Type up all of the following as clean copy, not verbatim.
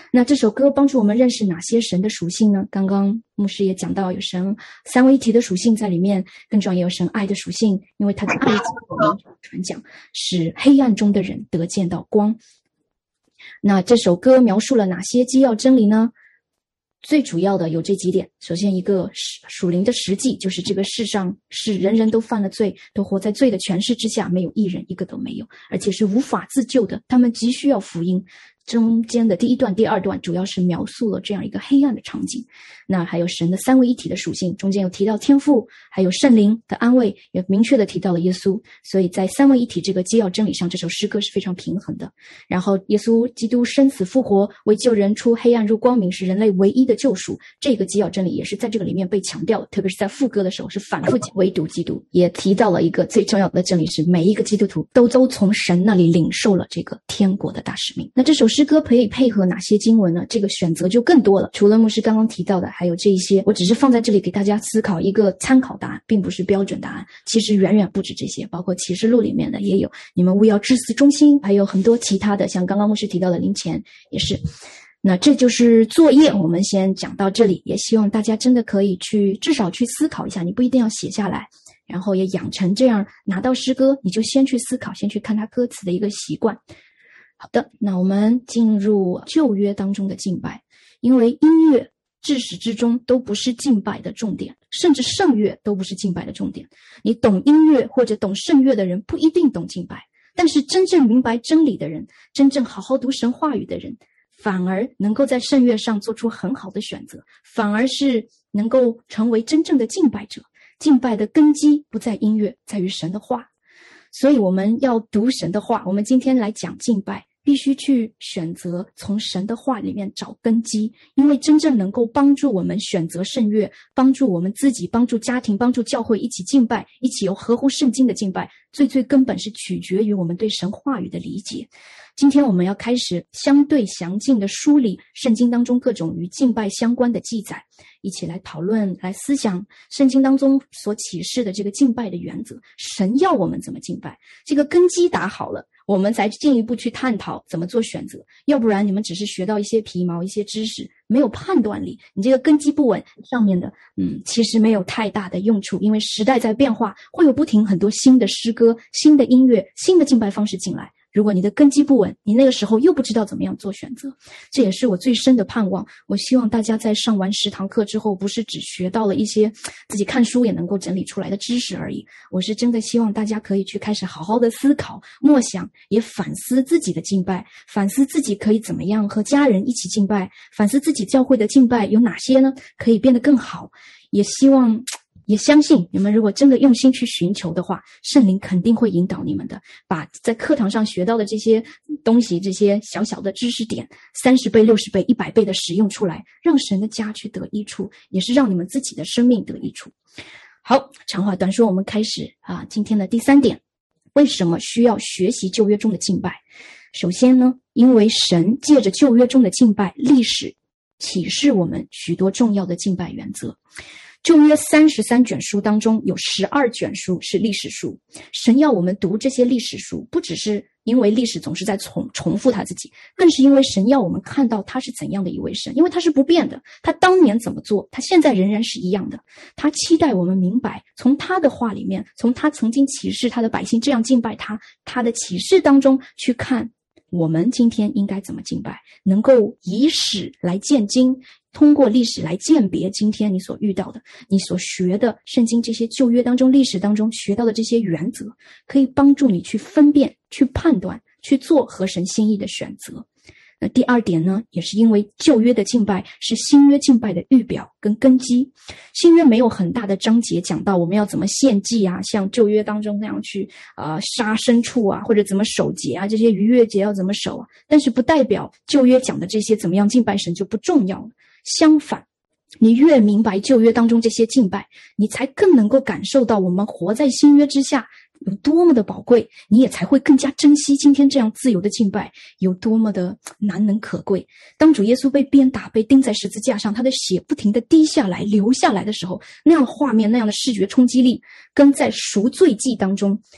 那这首歌帮助我们认识哪些神的属性呢？刚刚牧师也讲到有神三位一体的属性在里面，更重要也有神爱的属性，因为他的爱我们传讲，使黑暗中的人得见到光。那这首歌描述了哪些基要真理呢？最主要的有这几点。首先一个属灵的实际，就是这个世上是人人都犯了罪，都活在罪的权势之下，没有一人一个都没有，而且是无法自救的，他们急需要福音。中间的第一段第二段主要是描述了这样一个黑暗的场景。那还有神的三位一体的属性，中间有提到天父还有圣灵的安慰，也明确的提到了耶稣，所以在三位一体这个基要真理上，这首诗歌是非常平衡的。然后耶稣基督生死复活，为救人出黑暗入光明，是人类唯一的救赎，这个基要真理也是在这个里面被强调的，特别是在副歌的时候是反复唯独基督，也提到了一个最重要的真理，是每一个基督徒都从神那里领受了这个天国的大使命。那这首诗歌可以配合哪些经文呢？这个选择就更多了，除了牧师刚刚提到的还有这一些，我只是放在这里给大家思考一个参考答案，并不是标准答案，其实远远不止这些，包括启示录里面的也有，你们务要至死忠心，还有很多其他的，像刚刚牧师提到的灵前也是。那这就是作业，我们先讲到这里，也希望大家真的可以至少去思考一下，你不一定要写下来，然后也养成这样拿到诗歌你就先去思考，先去看它歌词的一个习惯。好的，那我们进入旧约当中的敬拜，因为音乐至始至终都不是敬拜的重点，甚至圣乐都不是敬拜的重点。你懂音乐或者懂圣乐的人不一定懂敬拜，但是真正明白真理的人，真正好好读神话语的人，反而能够在圣乐上做出很好的选择，反而是能够成为真正的敬拜者。敬拜的根基不在音乐，在于神的话。所以我们要读神的话，我们今天来讲敬拜，必须去选择从神的话里面找根基，因为真正能够帮助我们选择圣乐，帮助我们自己，帮助家庭，帮助教会一起敬拜，一起有合乎圣经的敬拜，最根本是取决于我们对神话语的理解。今天我们要开始相对详尽的梳理圣经当中各种与敬拜相关的记载，一起来讨论，来思想圣经当中所启示的这个敬拜的原则，神要我们怎么敬拜，这个根基打好了，我们才进一步去探讨怎么做选择。要不然你们只是学到一些皮毛一些知识，没有判断力，你这个根基不稳，上面的其实没有太大的用处，因为时代在变化，会有不停很多新的诗歌、新的音乐、新的敬拜方式进来，如果你的根基不稳，你那个时候又不知道怎么样做选择。这也是我最深的盼望，我希望大家在上完10堂课之后，不是只学到了一些自己看书也能够整理出来的知识而已，我是真的希望大家可以去开始好好的思考默想，也反思自己的敬拜，反思自己可以怎么样和家人一起敬拜，反思自己教会的敬拜有哪些呢可以变得更好。也希望也相信你们如果真的用心去寻求的话，圣灵肯定会引导你们的，把在课堂上学到的这些东西，这些小小的知识点30倍、60倍、100倍的使用出来，让神的家去得益处，也是让你们自己的生命得益处。好，长话短说，我们开始今天的第3点，为什么需要学习旧约中的敬拜？首先呢，因为神借着旧约中的敬拜历史启示我们许多重要的敬拜原则。旧约33卷书当中有12卷书是历史书，神要我们读这些历史书，不只是因为历史总是在重复他自己，更是因为神要我们看到他是怎样的一位神，因为他是不变的，他当年怎么做，他现在仍然是一样的。他期待我们明白，从他的话里面，从他曾经启示他的百姓这样敬拜他，他的启示当中去看我们今天应该怎么敬拜，能够以史来鉴今，通过历史来鉴别今天你所遇到的，你所学的圣经这些旧约当中历史当中学到的这些原则，可以帮助你去分辨，去判断，去做合神心意的选择。那第2点呢，也是因为旧约的敬拜是新约敬拜的预表跟根基。新约没有很大的章节讲到我们要怎么献祭啊，像旧约当中那样去杀牲畜啊，或者怎么守节啊，这些逾越节要怎么守啊，但是不代表旧约讲的这些怎么样敬拜神就不重要了。相反，你越明白旧约当中这些敬拜，你才更能够感受到我们活在新约之下有多么的宝贵，你也才会更加珍惜今天这样自由的敬拜有多么的难能可贵。当主耶稣被鞭打，被钉在十字架上，他的血不停地滴下来流下来的时候，那样的画面，那样的视觉冲击力，跟在赎罪记当中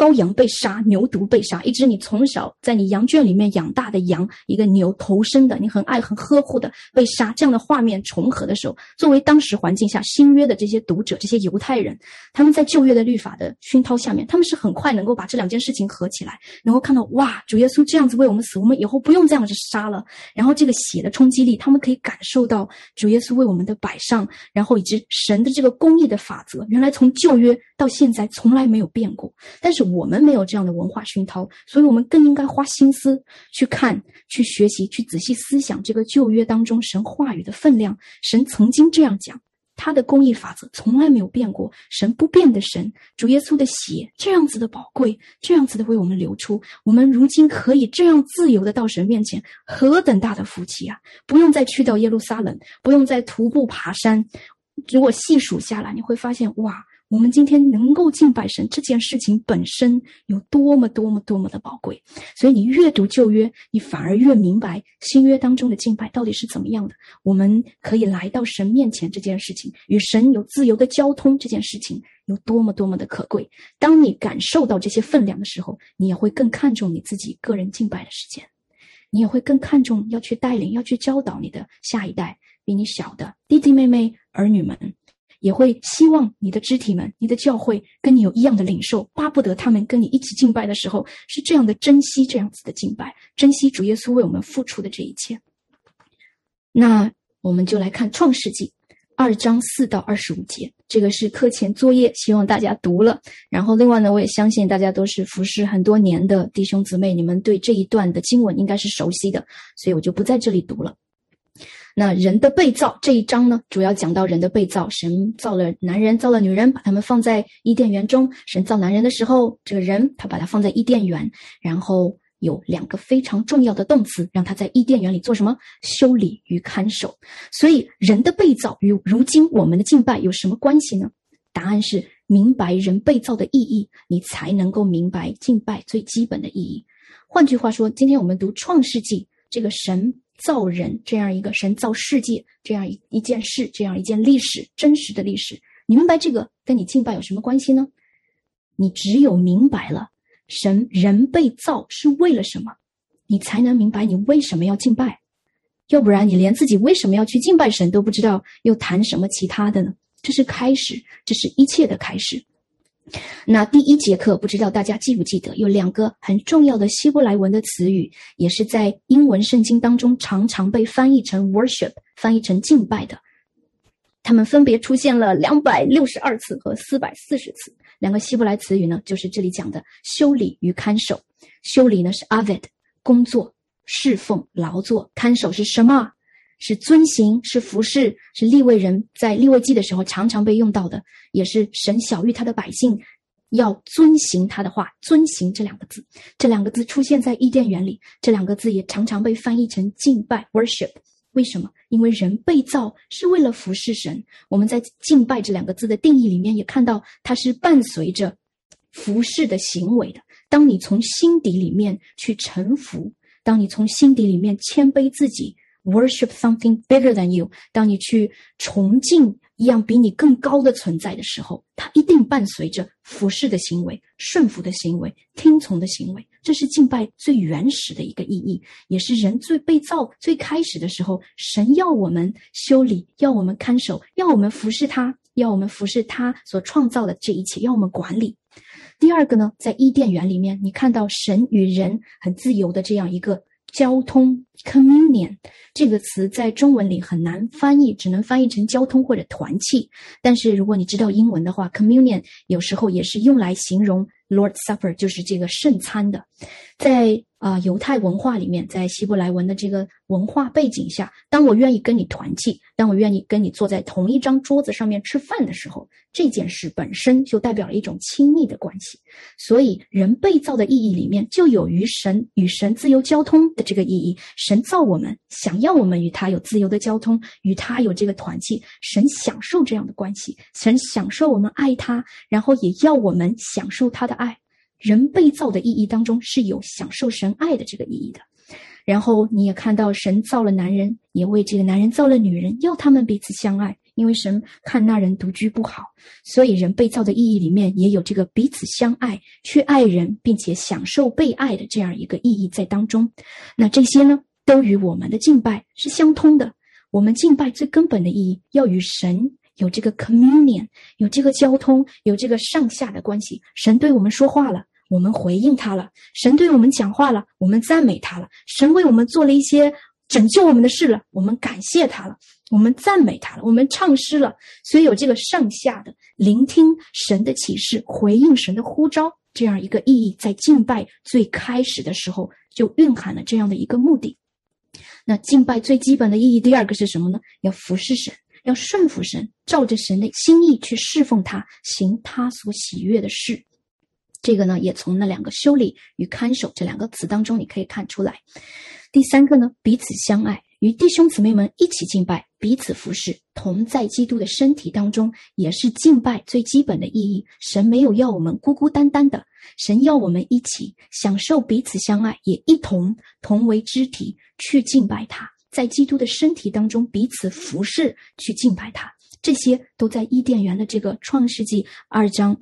羔羊被杀，牛犊被杀，一只你从小在你羊圈里面养大的羊，一个牛头生的，你很爱很呵护的被杀，这样的画面重合的时候，作为当时环境下新约的这些读者，这些犹太人，他们在旧约的律法的熏陶下面，他们是很快能够把这两件事情合起来，能够看到哇，主耶稣这样子为我们死，我们以后不用这样子杀了，然后这个血的冲击力，他们可以感受到主耶稣为我们的摆上，然后以及神的这个公义的法则，原来从旧约到现在从来没有变过。但是我们没有这样的文化熏陶，所以我们更应该花心思去看、去学习、去仔细思想这个旧约当中神话语的分量。神曾经这样讲，他的公义法则从来没有变过，神不变的神，主耶稣的血这样子的宝贵，这样子的为我们流出，我们如今可以这样自由的到神面前，何等大的福气啊！不用再去到耶路撒冷，不用再徒步爬山，如果细数下来，你会发现哇，我们今天能够敬拜神这件事情本身有多么多么多么的宝贵。所以你越读旧约，你反而越明白新约当中的敬拜到底是怎么样的。我们可以来到神面前这件事情，与神有自由的交通这件事情有多么多么的可贵。当你感受到这些分量的时候，你也会更看重你自己个人敬拜的时间，你也会更看重要去带领、要去教导你的下一代，比你小的弟弟妹妹、儿女们，也会希望你的肢体们、你的教会跟你有一样的领受，巴不得他们跟你一起敬拜的时候是这样的珍惜这样子的敬拜，珍惜主耶稣为我们付出的这一切。那我们就来看创世纪2章4到25节，这个是课前作业，希望大家读了。然后另外呢，我也相信大家都是服侍很多年的弟兄姊妹，你们对这一段的经文应该是熟悉的，所以我就不在这里读了。那人的被造这一章呢，主要讲到人的被造，神造了男人造了女人，把他们放在伊甸园中。神造男人的时候，这个人他把他放在伊甸园，然后有2个非常重要的动词，让他在伊甸园里做什么？修理与看守。所以人的被造与如今我们的敬拜有什么关系呢？答案是明白人被造的意义，你才能够明白敬拜最基本的意义。换句话说，今天我们读创世纪，这个神造人这样一个神造世界这样一件事，这样一件历史，真实的历史，你明白这个跟你敬拜有什么关系呢？你只有明白了人被造是为了什么，你才能明白你为什么要敬拜。要不然你连自己为什么要去敬拜神都不知道，又谈什么其他的呢？这是开始，这是一切的开始。那第一节课不知道大家记不记得，有2个很重要的希伯来文的词语，也是在英文圣经当中常常被翻译成 worship， 翻译成敬拜的。它们分别出现了262次和440次。2个希伯来词语呢，就是这里讲的修理与看守。修理呢是 aved， 工作、侍奉、劳作；看守是什么？是遵行，是服侍，是利未人在利未记的时候常常被用到的，也是神晓谕他的百姓要遵行他的话。遵行这2个字，这2个字出现在伊甸园里，这2个字也常常被翻译成敬拜 worship。 为什么？因为人被造是为了服侍神。我们在敬拜这2个字的定义里面也看到，它是伴随着服侍的行为的。当你从心底里面去臣服，当你从心底里面谦卑自己，worship something bigger than you， 当你去崇敬一样比你更高的存在的时候，它一定伴随着服侍的行为、顺服的行为、听从的行为。这是敬拜最原始的一个意义，也是人最被造最开始的时候，神要我们修理，要我们看守，要我们服侍他，要我们服侍他所创造的这一切，要我们管理。第2个呢，在伊甸园里面，你看到神与人很自由的这样一个交通 communion， 这个词在中文里很难翻译，只能翻译成交通或者团契。但是如果你知道英文的话， communion 有时候也是用来形容 Lord's Supper， 就是这个圣餐的。在犹太文化里面，在希伯来文的这个文化背景下，当我愿意跟你团契，当我愿意跟你坐在同一张桌子上面吃饭的时候，这件事本身就代表了一种亲密的关系。所以人被造的意义里面就有与神自由交通的这个意义。神造我们，想要我们与他有自由的交通，与他有这个团契。神享受这样的关系，神享受我们爱他，然后也要我们享受他的爱。人被造的意义当中是有享受神爱的这个意义的。然后你也看到神造了男人，也为这个男人造了女人，要他们彼此相爱， 因为神看那人独居不好，所以人被造的意义里面也有这个彼此相爱，去爱人，并且享受被爱的这样一个意义在当中。那这些呢，都与我们的敬拜是相通的。我们敬拜最根本的意义，要与神有这个 communion， 有这个交通，有这个上下的关系。神对我们说话了，我们回应他了；神对我们讲话了，我们赞美他了；神为我们做了一些拯救我们的事了，我们感谢他了，我们赞美他了，我们唱诗了。所以有这个上下的聆听神的启示，回应神的呼召，这样一个意义，在敬拜最开始的时候就蕴含了这样的一个目的。那敬拜最基本的意义，第二个是什么呢？要服侍神，要顺服神，照着神的心意去侍奉他，行他所喜悦的事。这个呢，也从那两个修理与看守这两个词当中你可以看出来。第三个呢，彼此相爱，与弟兄姊妹们一起敬拜，彼此服侍，同在基督的身体当中，也是敬拜最基本的意义。神没有要我们孤孤单单的，神要我们一起享受彼此相爱，也一同为肢体去敬拜他，在基督的身体当中彼此服侍去敬拜他。这些都在伊甸园的这个创世纪2章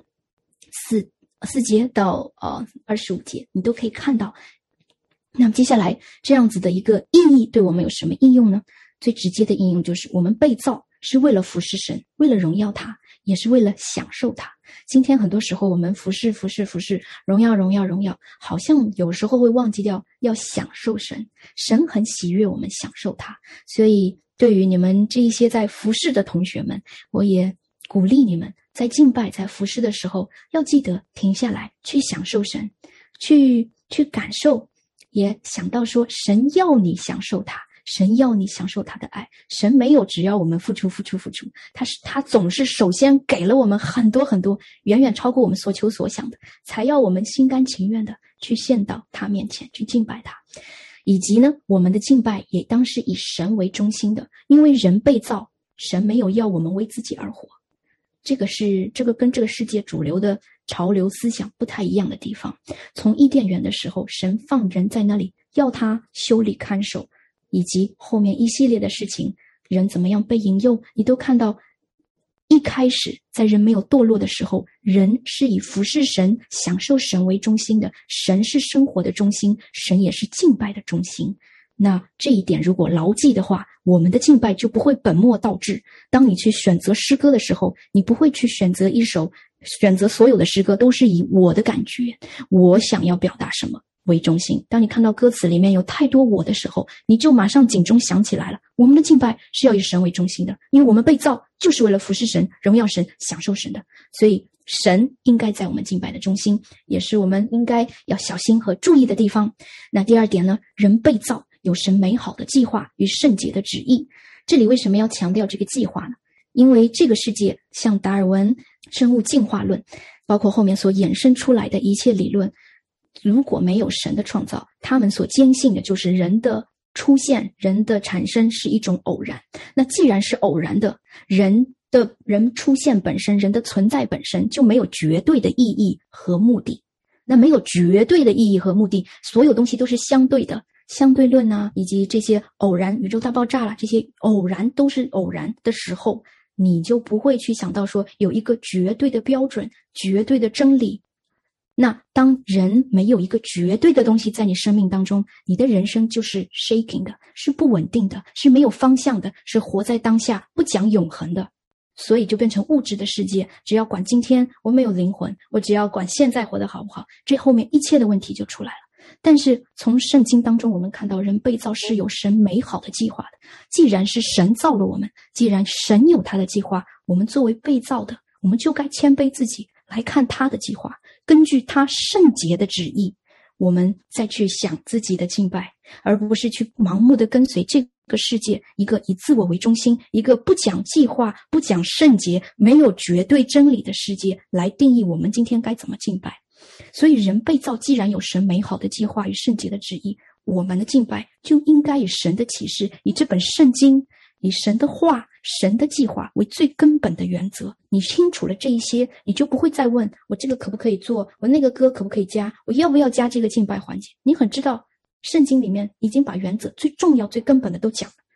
4节到25节你都可以看到。那么接下来这样子的一个意义对我们有什么应用呢？最直接的应用就是我们被造是为了服侍神，为了荣耀他，也是为了享受他。今天很多时候我们服侍，荣耀，好像有时候会忘记掉要享受神。神很喜悦我们享受他，所以对于你们这一些在服侍的同学们，我也鼓励你们在敬拜在服侍的时候要记得停下来去享受神，去感受，也想到说神要你享受他，神要你享受他的爱。神没有只要我们付出，他总是首先给了我们很多很多，远远超过我们所求所想的，才要我们心甘情愿的去献到他面前去敬拜他。以及呢，我们的敬拜也当是以神为中心的，因为人被造，神没有要我们为自己而活。这个跟这个世界主流的潮流思想不太一样的地方。从伊甸园的时候，神放人在那里，要他修理看守，以及后面一系列的事情，人怎么样被引诱，你都看到。一开始在人没有堕落的时候，人是以服侍神享受神为中心的，神是生活的中心，神也是敬拜的中心。那这一点如果牢记的话，我们的敬拜就不会本末倒置。当你去选择诗歌的时候，你不会去选择所有的诗歌都是以我的感觉，我想要表达什么为中心。当你看到歌词里面有太多我的时候，你就马上警钟响起来了。我们的敬拜是要以神为中心的，因为我们被造就是为了服侍神，荣耀神，享受神的。所以神应该在我们敬拜的中心，也是我们应该要小心和注意的地方。那第二点呢，人被造有神美好的计划与圣洁的旨意。这里为什么要强调这个计划呢？因为这个世界像达尔文生物进化论，包括后面所衍生出来的一切理论，如果没有神的创造，他们所坚信的就是人的出现，人的产生是一种偶然。那既然是偶然的，人出现本身，人的存在本身就没有绝对的意义和目的。那没有绝对的意义和目的，所有东西都是相对的，相对论啊，以及这些偶然，宇宙大爆炸啦，这些偶然都是偶然的时候，你就不会去想到说有一个绝对的标准，绝对的真理。那当人没有一个绝对的东西在你生命当中，你的人生就是 shaking 的，是不稳定的，是没有方向的，是活在当下，不讲永恒的。所以就变成物质的世界，只要管今天，我没有灵魂，我只要管现在活得好不好，这后面一切的问题就出来了。但是从圣经当中我们看到，人被造是有神美好的计划的。既然是神造了我们，既然神有他的计划，我们作为被造的，我们就该谦卑自己来看他的计划，根据他圣洁的旨意，我们再去想自己的敬拜，而不是去盲目的跟随这个世界，一个以自我为中心，一个不讲计划，不讲圣洁，没有绝对真理的世界来定义我们今天该怎么敬拜。所以人被造既然有神美好的计划与圣洁的旨意，我们的敬拜就应该以神的启示，以这本圣经，以神的话，神的计划为最根本的原则。你清楚了这一些，你就不会再问我这个可不可以做，我那个歌可不可以加，我要不要加这个敬拜环节。你很知道圣经里面已经把原则最重要最根本的都讲了，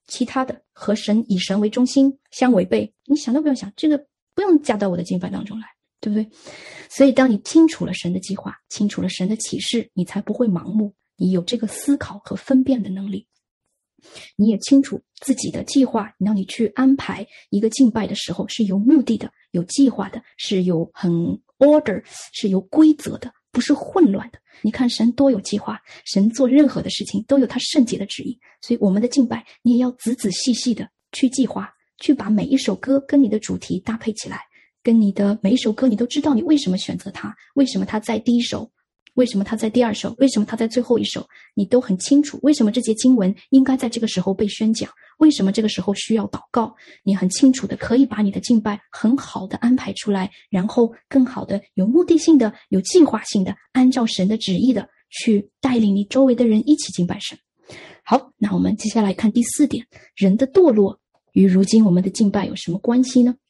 其他的和神以神为中心相违背，你想都不用想，这个不用加到我的敬拜当中来，对不对？所以当你清楚了神的计划，清楚了神的启示，你才不会盲目，你有这个思考和分辨的能力。你也清楚自己的计划，让你去安排一个敬拜的时候是有目的的，有计划的，是有很 order， 是有规则的，不是混乱的。你看神多有计划，神做任何的事情都有他圣洁的旨意，所以我们的敬拜你也要仔仔细细的去计划，去把每一首歌跟你的主题搭配起来，跟你的每一首歌你都知道你为什么选择它，为什么它在第一首，为什么它在第二首，为什么它在最后一首，你都很清楚，为什么这节经文应该在这个时候被宣讲，为什么这个时候需要祷告，你很清楚的可以把你的敬拜很好的安排出来，然后更好的有目的性的有计划性的按照神的旨意的去带领你周围的人一起敬拜神。好，那我们接下来看第4点，人的堕落与如今我们的敬拜有什么关系呢？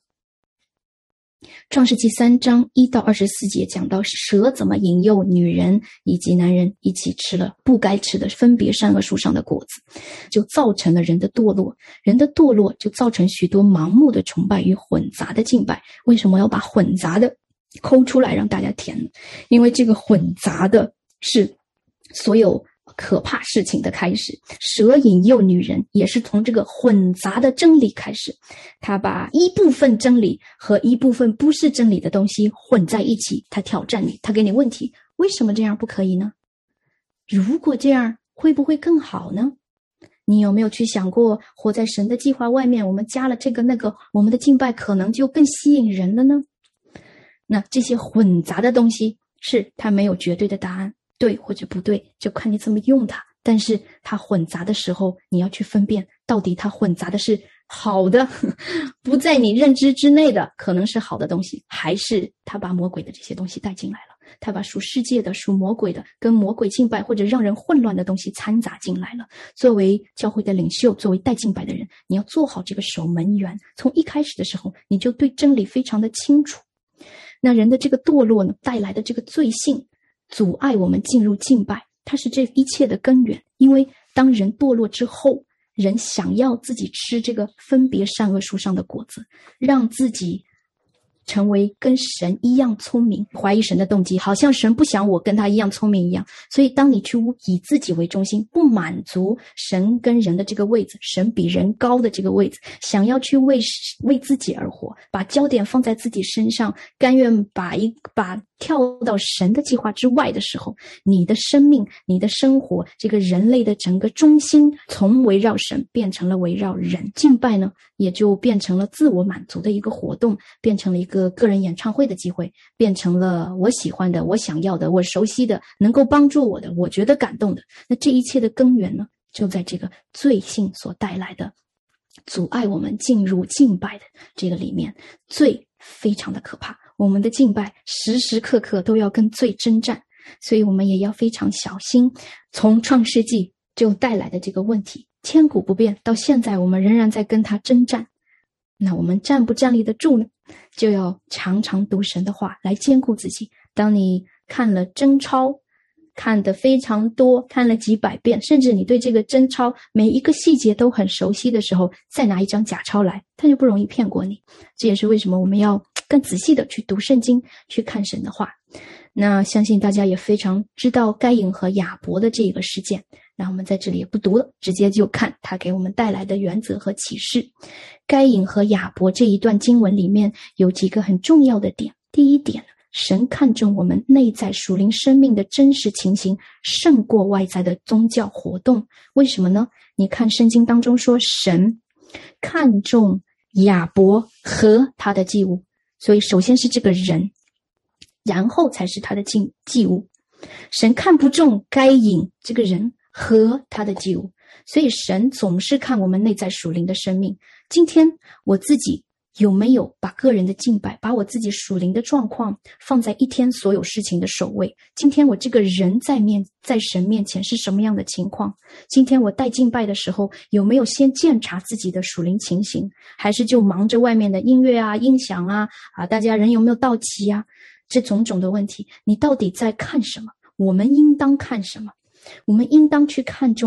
创世纪3章1到24节讲到蛇怎么引诱女人以及男人一起吃了不该吃的分别善恶树上的果子，就造成了人的堕落。人的堕落就造成许多盲目的崇拜与混杂的敬拜。为什么要把混杂的抠出来让大家填呢？因为这个混杂的是所有可怕事情的开始。蛇引诱女人也是从这个混杂的真理开始，他把一部分真理和一部分不是真理的东西混在一起，他挑战你，他给你问题，为什么这样不可以呢？如果这样会不会更好呢？你有没有去想过，活在神的计划外面，我们加了这个那个，我们的敬拜可能就更吸引人了呢？那这些混杂的东西是它没有绝对的答案，对或者不对，就看你怎么用它。但是它混杂的时候，你要去分辨，到底它混杂的是好的，不在你认知之内的，可能是好的东西，还是他把魔鬼的这些东西带进来了，他把属世界的、属魔鬼的、跟魔鬼敬拜或者让人混乱的东西掺杂进来了。作为教会的领袖，作为带敬拜的人，你要做好这个守门员，从一开始的时候，你就对真理非常的清楚。那人的这个堕落呢，带来的这个罪性，阻碍我们进入敬拜，它是这一切的根源。因为当人堕落之后，人想要自己吃这个分别善恶树上的果子，让自己成为跟神一样聪明，怀疑神的动机，好像神不想我跟他一样聪明一样。所以当你去以自己为中心，不满足神跟人的这个位置，神比人高的这个位置，想要去为自己而活，把焦点放在自己身上，甘愿把跳到神的计划之外的时候，你的生命、你的生活，这个人类的整个中心从围绕神变成了围绕人。敬拜呢，也就变成了自我满足的一个活动，变成了一个个人演唱会的机会，变成了我喜欢的、我想要的、我熟悉的、能够帮助我的、我觉得感动的。那这一切的根源呢，就在这个罪性所带来的阻碍我们进入敬拜的这个里面。罪非常的可怕，我们的敬拜时时刻刻都要跟罪征战，所以我们也要非常小心。从创世纪就带来的这个问题，千古不变，到现在我们仍然在跟他征战。那我们站不站立得住呢？就要常常读神的话来兼顾自己。当你看了真钞，看得非常多，看了几百遍，甚至你对这个真钞每一个细节都很熟悉的时候，再拿一张假钞来，它就不容易骗过你。这也是为什么我们要更仔细的去读圣经，去看神的话。那相信大家也非常知道该隐和亚伯的这个事件，那我们在这里也不读了，直接就看他给我们带来的原则和启示。该隐和亚伯这一段经文里面有几个很重要的点。第一点，神看重我们内在属灵生命的真实情形胜过外在的宗教活动。为什么呢？你看圣经当中说，神看重亚伯和他的祭物，所以首先是这个人，然后才是他的祭物。神看不重该隐这个人和他的祭物，所以神总是看我们内在属灵的生命。今天我自己有没有把个人的敬拜，把我自己属灵的状况放在一天所有事情的首位？今天我这个人在神面前是什么样的情况？今天我带敬拜的时候，有没有先检查自己的属灵情形？还是就忙着外面的音乐啊、音响啊，大家人有没有到齐啊？这种种的问题，你到底在看什么？我们应当看什么？我们应当去看重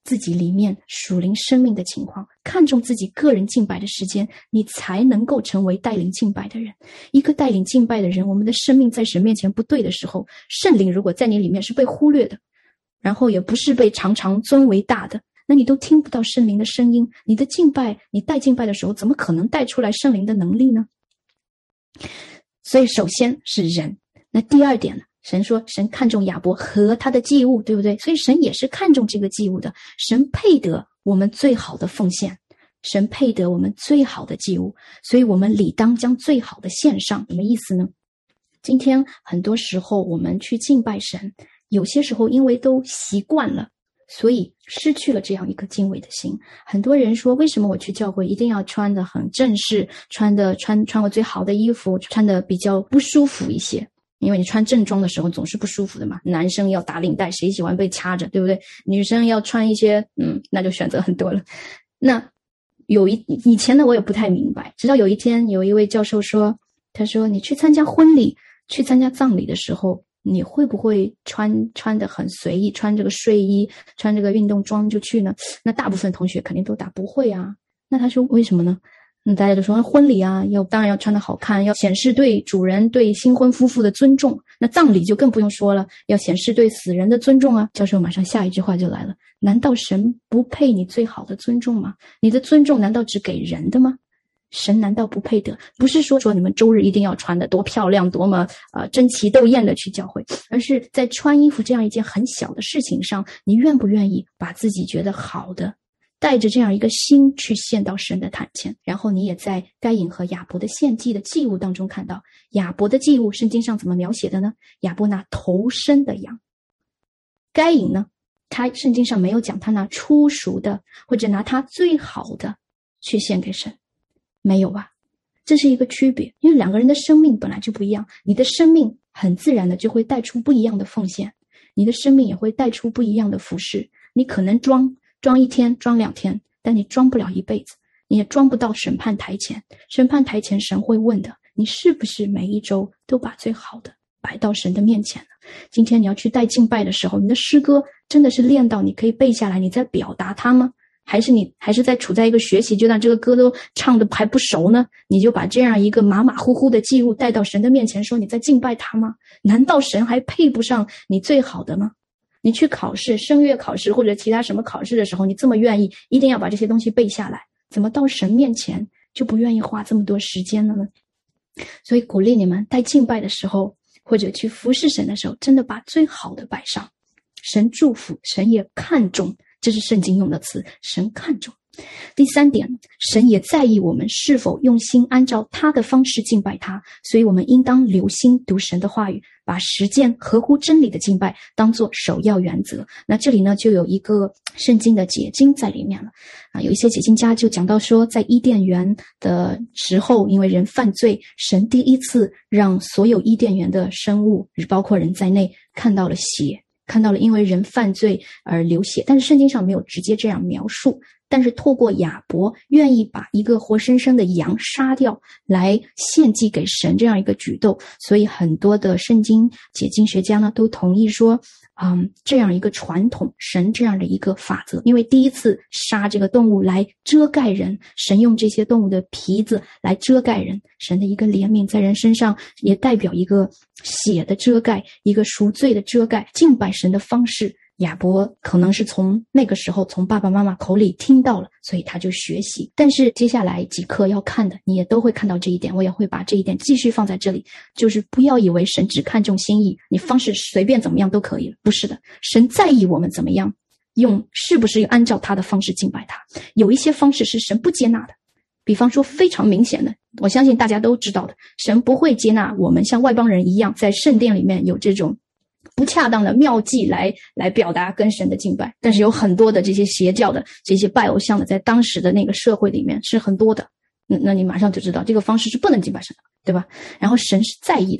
自己里面属灵生命的情况，看重自己个人敬拜的时间，你才能够成为带领敬拜的人。一个带领敬拜的人，我们的生命在神面前不对的时候，圣灵如果在你里面是被忽略的，然后也不是被常常尊为大的，那你都听不到圣灵的声音，你的敬拜，你带敬拜的时候，怎么可能带出来圣灵的能力呢？所以首先是人，那第二点呢，神说神看重亚伯和他的祭物，对不对？所以神也是看重这个祭物的，神配得我们最好的奉献，神配得我们最好的祭物，所以我们理当将最好的献上。什么意思呢？今天很多时候我们去敬拜神，有些时候因为都习惯了，所以失去了这样一个敬畏的心。很多人说，为什么我去教会一定要穿得很正式，穿我最好的衣服，穿得比较不舒服一些？因为你穿正装的时候总是不舒服的嘛，男生要打领带，谁喜欢被掐着，对不对？女生要穿一些那就选择很多了。那以前呢我也不太明白，直到有一天有一位教授说，他说你去参加婚礼，去参加葬礼的时候，你会不会穿得很随意，穿这个睡衣，穿这个运动装就去呢？那大部分同学肯定都答不会啊。那他说为什么呢？大家都说婚礼啊，当然要穿得好看，要显示对主人对新婚夫妇的尊重。那葬礼就更不用说了，要显示对死人的尊重啊。教授马上下一句话就来了，难道神不配你最好的尊重吗？你的尊重难道只给人的吗？神难道不配得？不是说你们周日一定要穿得多漂亮，多么争奇斗艳的去教会，而是在穿衣服这样一件很小的事情上，你愿不愿意把自己觉得好的带着这样一个心去献到神的坛前。然后你也在该隐和亚伯的献祭的祭物当中看到，亚伯的祭物圣经上怎么描写的呢？亚伯拿头生的羊，该隐呢，他圣经上没有讲他拿初熟的或者拿他最好的去献给神，没有吧？这是一个区别，因为两个人的生命本来就不一样，你的生命很自然的就会带出不一样的奉献，你的生命也会带出不一样的服事。你可能装一天，装2天，但你装不了一辈子，你也装不到审判台前。审判台前神会问的，你是不是每一周都把最好的摆到神的面前呢？今天你要去带敬拜的时候，你的诗歌真的是练到你可以背下来，你在表达它吗？还是在处在一个学习阶段，这个歌都唱得还不熟呢，你就把这样一个马马虎虎的祭物带到神的面前，说你在敬拜他吗？难道神还配不上你最好的吗？你去考试，声乐考试或者其他什么考试的时候，你这么愿意一定要把这些东西背下来，怎么到神面前就不愿意花这么多时间了呢？所以鼓励你们带敬拜的时候，或者去服侍神的时候，真的把最好的摆上。神祝福，神也看重，这是圣经用的词，神看重。第3点，神也在意我们是否用心按照他的方式敬拜他，所以我们应当留心读神的话语，把实践合乎真理的敬拜当作首要原则。那这里呢，就有一个圣经的解经在里面了有一些解经家就讲到说，在伊甸园的时候，因为人犯罪，神第一次让所有伊甸园的生物，包括人在内，看到了血，看到了因为人犯罪而流血，但是圣经上没有直接这样描述，但是透过亚伯愿意把一个活生生的羊杀掉来献祭给神这样一个举动，所以很多的圣经解经学家呢都同意说这样一个传统，神这样的一个法则，因为第一次杀这个动物来遮盖人，神用这些动物的皮子来遮盖人，神的一个怜悯在人身上也代表一个血的遮盖，一个赎罪的遮盖。敬拜神的方式，亚伯可能是从那个时候从爸爸妈妈口里听到了，所以他就学习。但是接下来几课要看的，你也都会看到这一点，我也会把这一点继续放在这里，就是不要以为神只看重心意，你方式随便怎么样都可以了，不是的，神在意我们怎么样用，是不是按照他的方式敬拜他。有一些方式是神不接纳的，比方说非常明显的，我相信大家都知道的，神不会接纳我们像外邦人一样在圣殿里面有这种不恰当的妙计来表达跟神的敬拜。但是有很多的这些邪教的这些拜偶像的，在当时的那个社会里面是很多的，那你马上就知道这个方式是不能敬拜神的，对吧？然后神是在意的，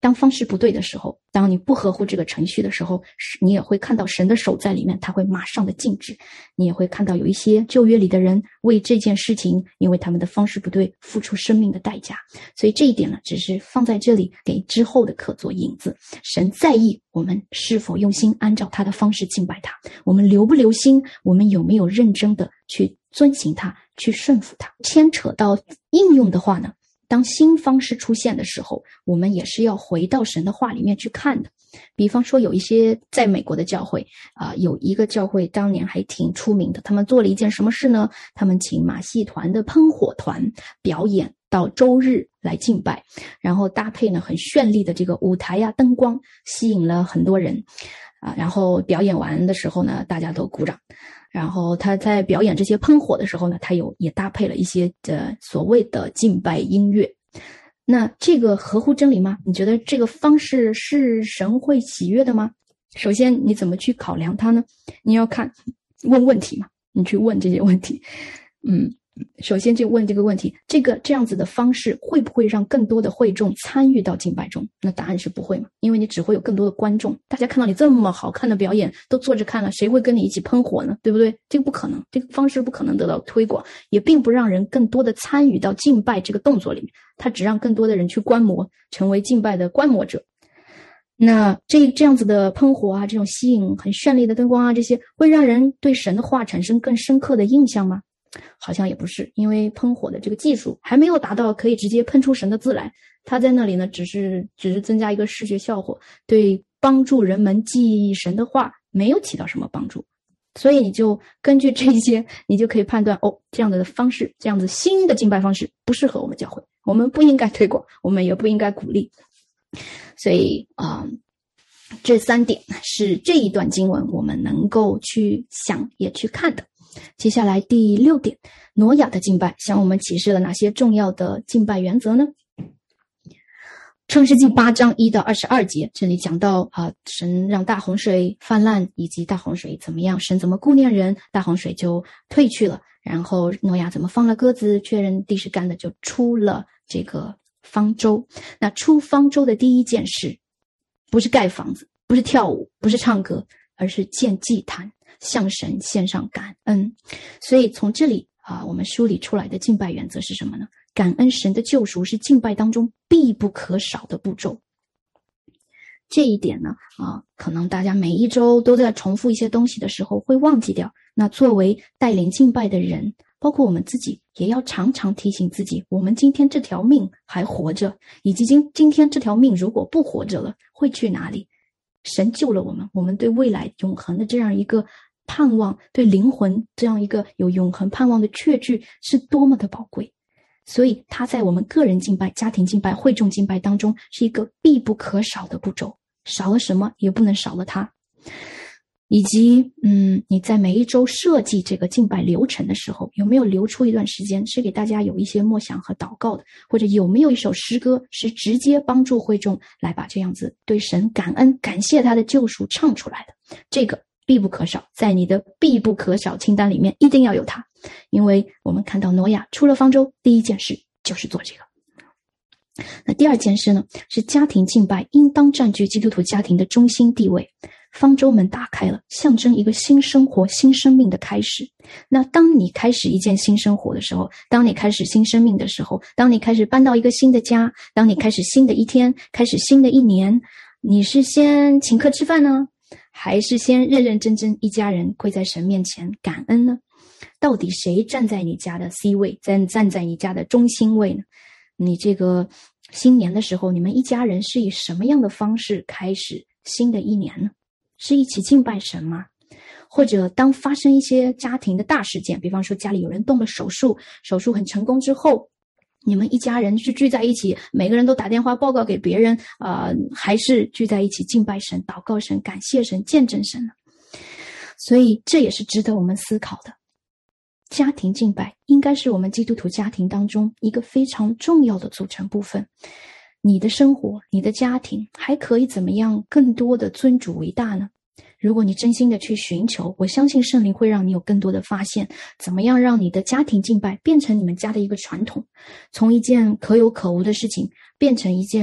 当方式不对的时候，当你不合乎这个程序的时候，你也会看到神的手在里面，他会马上的禁止。你也会看到有一些旧约里的人为这件事情，因为他们的方式不对，付出生命的代价。所以这一点呢，只是放在这里给之后的课做引子。神在意我们是否用心按照他的方式敬拜他，我们留不留心，我们有没有认真的去遵行他，去顺服他。牵扯到应用的话呢，当新方式出现的时候，我们也是要回到神的话里面去看的。比方说有一些在美国的教会有一个教会当年还挺出名的，他们做了一件什么事呢？他们请马戏团的喷火团表演到周日来敬拜，然后搭配呢很绚丽的这个舞台灯光，吸引了很多人然后表演完的时候呢，大家都鼓掌。然后他在表演这些喷火的时候呢，他也搭配了一些所谓的敬拜音乐。那这个合乎真理吗？你觉得这个方式是神会喜悦的吗？首先你怎么去考量它呢？你要问问题嘛，你去问这些问题。首先就问这个问题，这样子的方式会不会让更多的会众参与到敬拜中？那答案是不会嘛，因为你只会有更多的观众，大家看到你这么好看的表演都坐着看了，谁会跟你一起喷火呢？对不对？这个不可能，这个方式不可能得到推广，也并不让人更多的参与到敬拜这个动作里面，它只让更多的人去观摩，成为敬拜的观摩者。那这样子的喷火这种吸引很绚丽的灯光这些会让人对神的话产生更深刻的印象吗？好像也不是，因为喷火的这个技术还没有达到可以直接喷出神的字来，它在那里呢只是增加一个视觉效果，对帮助人们记忆神的话没有起到什么帮助。所以你就根据这些，你就可以判断这样的方式，这样子新的敬拜方式不适合我们教会，我们不应该推广，我们也不应该鼓励。所以这3点是这一段经文我们能够去想也去看的。接下来第6点，挪亚的敬拜向我们启示了哪些重要的敬拜原则呢？创世纪8章1到22节，这里讲到神让大洪水泛滥，以及大洪水怎么样，神怎么顾念人，大洪水就退去了，然后挪亚怎么放了鸽子，确认地是干的，就出了这个方舟。那出方舟的第一件事，不是盖房子，不是跳舞，不是唱歌，而是建祭坛，向神献上感恩。所以从这里我们梳理出来的敬拜原则是什么呢？感恩神的救赎是敬拜当中必不可少的步骤。这一点呢可能大家每一周都在重复一些东西的时候会忘记掉。那作为带领敬拜的人，包括我们自己，也要常常提醒自己，我们今天这条命还活着，以及今天这条命如果不活着了，会去哪里？神救了我们，我们对未来永恒的这样一个盼望，对灵魂这样一个有永恒盼望的确据是多么的宝贵。所以它在我们个人敬拜、家庭敬拜、会众敬拜当中是一个必不可少的步骤，少了什么也不能少了它。以及你在每一周设计这个敬拜流程的时候，有没有留出一段时间是给大家有一些默想和祷告的，或者有没有一首诗歌是直接帮助会众来把这样子对神感恩感谢他的救赎唱出来的？这个必不可少，在你的必不可少清单里面一定要有它。因为我们看到挪亚出了方舟，第一件事就是做这个。那第2件事呢，是家庭敬拜应当占据基督徒家庭的中心地位。方舟门打开了，象征一个新生活、新生命的开始。那当你开始一件新生活的时候，当你开始新生命的时候，当你开始搬到一个新的家，当你开始新的一天，开始新的一年，你是先请客吃饭呢，还是先认认真真一家人跪在神面前感恩呢？到底谁站在你家的 C 位，站在你家的中心位呢？你这个新年的时候，你们一家人是以什么样的方式开始新的一年呢？是一起敬拜神吗？或者当发生一些家庭的大事件，比方说家里有人动了手术，手术很成功之后，你们一家人是聚在一起，每个人都打电话报告给别人还是聚在一起敬拜神、祷告神、感谢神、见证神呢？所以这也是值得我们思考的。家庭敬拜应该是我们基督徒家庭当中一个非常重要的组成部分。你的生活，你的家庭还可以怎么样更多的尊主为大呢？如果你真心的去寻求，我相信圣灵会让你有更多的发现，怎么样让你的家庭敬拜变成你们家的一个传统，从一件可有可无的事情变成一件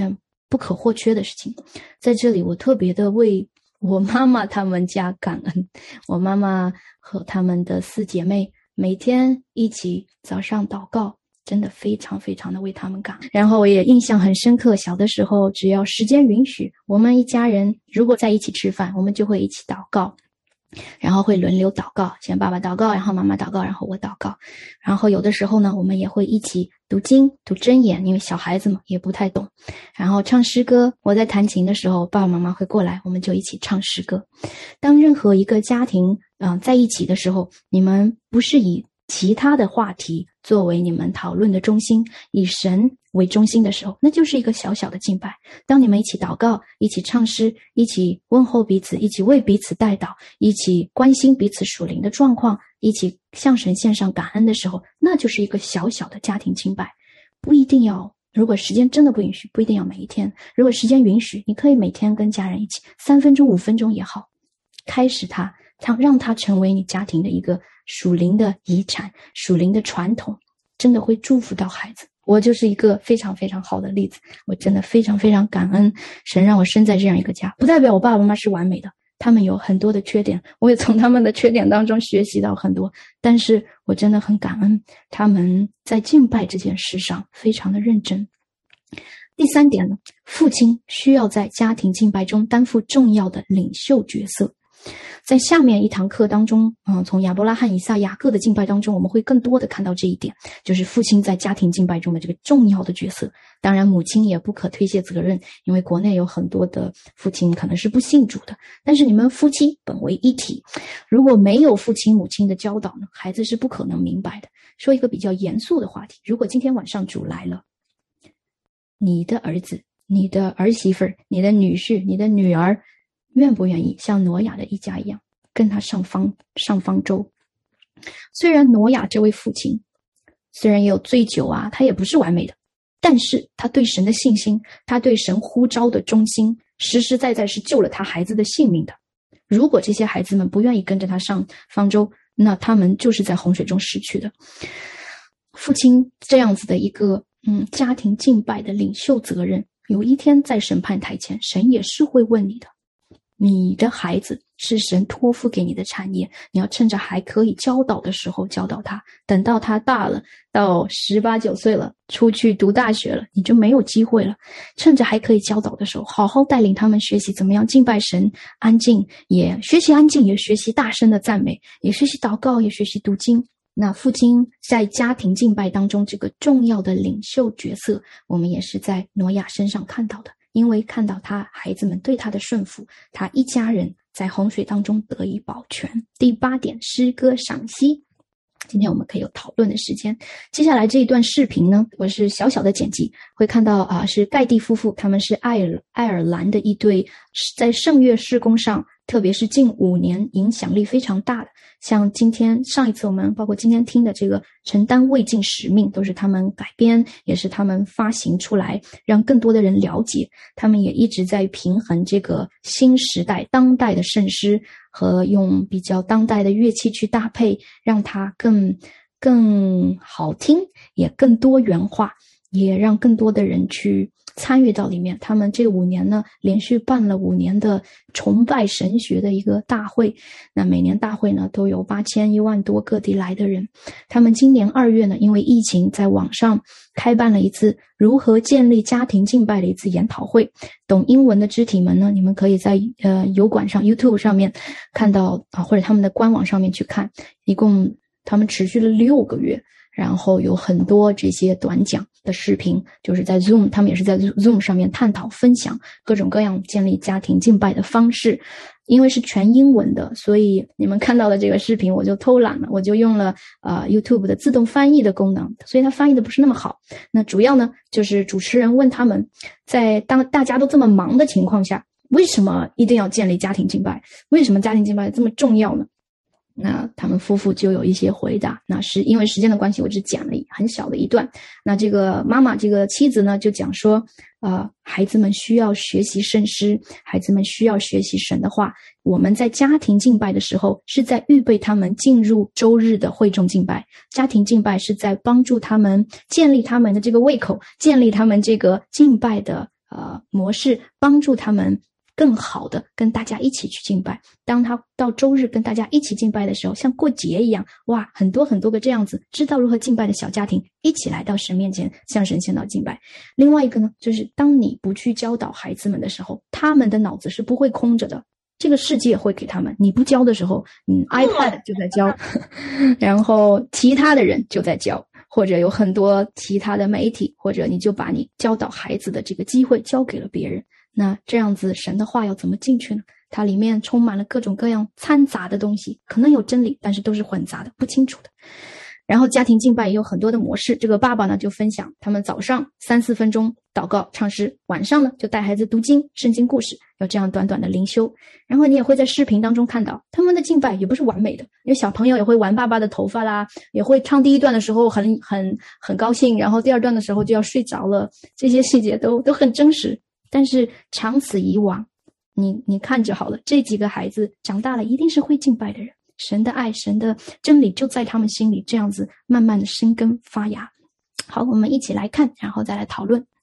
不可或缺的事情。在这里我特别的为我妈妈他们家感恩，我妈妈和他们的4姐妹每天一起早上祷告，真的非常非常的为他们感恩。然后我也印象很深刻，小的时候只要时间允许，我们一家人如果在一起吃饭，我们就会一起祷告，然后会轮流祷告，先爸爸祷告，然后妈妈祷告，然后我祷告。然后有的时候呢，我们也会一起读经读箴言，因为小孩子嘛也不太懂。然后唱诗歌，我在弹琴的时候，爸爸妈妈会过来，我们就一起唱诗歌。当任何一个家庭在一起的时候，你们不是以其他的话题作为你们讨论的中心，以神为中心的时候，那就是一个小小的敬拜。当你们一起祷告，一起唱诗，一起问候彼此，一起为彼此代祷，一起关心彼此属灵的状况，一起向神献上感恩的时候，那就是一个小小的家庭敬拜。不一定要，如果时间真的不允许，不一定要每一天，如果时间允许，你可以每天跟家人一起3分钟5分钟也好，开始它，让它成为你家庭的一个属灵的遗产，属灵的传统，真的会祝福到孩子。我就是一个非常非常好的例子，我真的非常非常感恩神让我生在这样一个家。不代表我爸爸妈妈是完美的，他们有很多的缺点，我也从他们的缺点当中学习到很多，但是我真的很感恩他们在敬拜这件事上非常的认真。第3点呢，父亲需要在家庭敬拜中担负重要的领袖角色。在下面一堂课当中，从亚伯拉罕、以撒、雅各的敬拜当中，我们会更多的看到这一点，就是父亲在家庭敬拜中的这个重要的角色。当然母亲也不可推卸责任，因为国内有很多的父亲可能是不信主的，但是你们夫妻本为一体，如果没有父亲母亲的教导呢，孩子是不可能明白的。说一个比较严肃的话题，如果今天晚上主来了，你的儿子、你的儿媳妇、你的女婿、你的女儿愿不愿意像挪亚的一家一样跟他上方舟？虽然挪亚这位父亲虽然也有醉酒啊，他也不是完美的，但是他对神的信心，他对神呼召的忠心，实实在在是救了他孩子的性命的。如果这些孩子们不愿意跟着他上方舟，那他们就是在洪水中逝去的。父亲这样子的一个家庭敬拜的领袖责任，有一天在审判台前，神也是会问你的。你的孩子是神托付给你的产业，你要趁着还可以教导的时候教导他，等到他大了，到18、19岁了，出去读大学了，你就没有机会了。趁着还可以教导的时候，好好带领他们学习怎么样敬拜神，安静，也学习安静，也学习大声的赞美，也学习祷告，也学习读经。那父亲在家庭敬拜当中这个重要的领袖角色，我们也是在挪亚身上看到的。因为看到他孩子们对他的顺服，他一家人在洪水当中得以保全。第8点，诗歌赏析。今天我们可以有讨论的时间。接下来这一段视频呢，我是小小的剪辑，会看到是盖蒂夫妇，他们是爱尔兰的一对，在圣乐事工上，特别是近5年影响力非常大的。像上一次我们包括今天听的这个承担未尽使命，都是他们改编，也是他们发行出来，让更多的人了解。他们也一直在平衡这个新时代当代的圣诗和用比较当代的乐器去搭配，让它更好听，也更多元化，也让更多的人去参与到里面。他们这5年呢，连续办了5年的崇拜神学的一个大会。那每年大会呢，都有8000、1万多各地来的人。他们今年2月呢，因为疫情，在网上开办了一次如何建立家庭敬拜的一次研讨会。懂英文的肢体们呢，你们可以在油管上 YouTube 上面看到或者他们的官网上面去看。一共他们持续了6个月。然后有很多这些短讲的视频，就是在 Zoom， 他们也是在 Zoom 上面探讨分享各种各样建立家庭敬拜的方式。因为是全英文的，所以你们看到的这个视频我就偷懒了，我就用了YouTube 的自动翻译的功能，所以它翻译的不是那么好。那主要呢，就是主持人问他们，在当大家都这么忙的情况下，为什么一定要建立家庭敬拜？为什么家庭敬拜这么重要呢？那他们夫妇就有一些回答，那是因为时间的关系，我只剪了很小的一段。那这个妈妈，这个妻子呢，就讲说，孩子们需要学习圣诗，孩子们需要学习神的话。我们在家庭敬拜的时候，是在预备他们进入周日的会众敬拜。家庭敬拜是在帮助他们建立他们的这个胃口，建立他们这个敬拜的模式，帮助他们更好的跟大家一起去敬拜。当他到周日跟大家一起敬拜的时候，像过节一样，哇，很多很多个这样子知道如何敬拜的小家庭一起来到神面前向神献祷敬拜。另外一个呢，就是当你不去教导孩子们的时候，他们的脑子是不会空着的，这个世界会给他们，你不教的时候iPad 就在教然后其他的人就在教，或者有很多其他的媒体，或者你就把你教导孩子的这个机会交给了别人。那这样子神的话要怎么进去呢？它里面充满了各种各样掺杂的东西，可能有真理，但是都是混杂的，不清楚的。然后家庭敬拜也有很多的模式，这个爸爸呢就分享他们早上3-4分钟祷告唱诗，晚上呢就带孩子读经圣经故事，有这样短短的灵修。然后你也会在视频当中看到他们的敬拜也不是完美的，因为小朋友也会玩爸爸的头发啦，也会唱第一段的时候很高兴，然后第二段的时候就要睡着了，这些细节都很真实。但是长此以往，你看着好了，这几个孩子长大了一定是会敬拜的人，神的爱神的真理就在他们心里这样子慢慢的生根发芽。好，我们一起来看，然后再来讨论。